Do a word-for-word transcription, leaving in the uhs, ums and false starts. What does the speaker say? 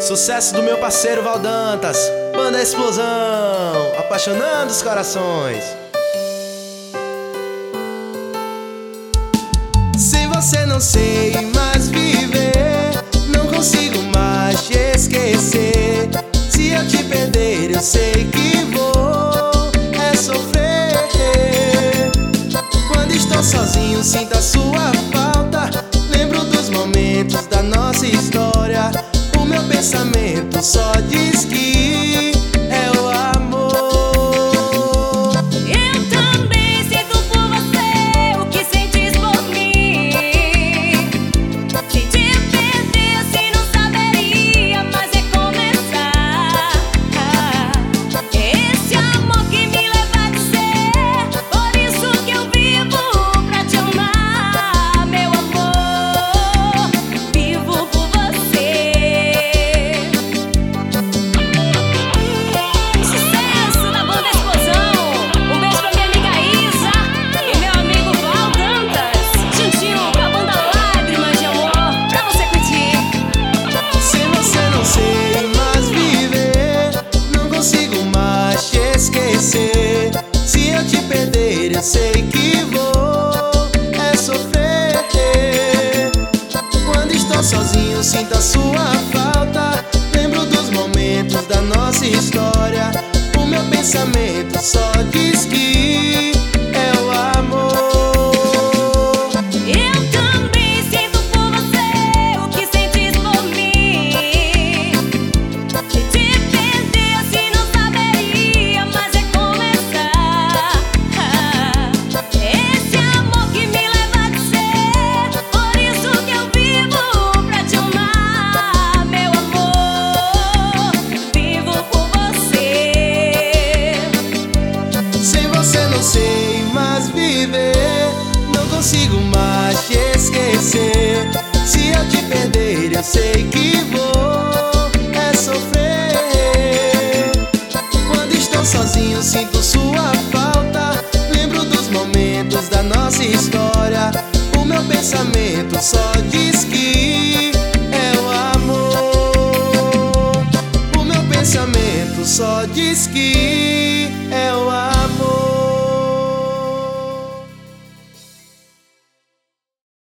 Sucesso do meu parceiro Valdantas, Banda Explosão, apaixonando os corações. Sem você não sei mais viver, não consigo mais te esquecer. Se eu te perder eu sei que vou é sofrer. Quando estou sozinho sinto a sua falta, lembro dos momentos da nossa história. O meu pensamento só diz que é o amor. Eu também sinto por você o que sentes por mim. Se te perdesse não saberia mais recomeçar. Esse amor que me leva a dizer, por isso que eu vivo pra te amar, meu amor. Vivo por você. Se eu te perder eu sei que vou é sofrer. Quando estou sozinho sinto a sua falta, lembro dos momentos da nossa história. O meu pensamento só diz que é o amor. Eu também sinto por você o que sentes por mim. Se te perdesse não saberia mais recomeçar. Esse amor que me leva a dizer, por isso que eu vivo pra te amar, meu amor. Vivo por você. Sem você não sei mais viver, não consigo mais te esquecer. Se eu te perder eu sei que vou é sofrer. Quando estou sozinho sinto sua falta, lembro dos momentos da nossa história. O meu pensamento só diz que é o amor. O meu pensamento só diz que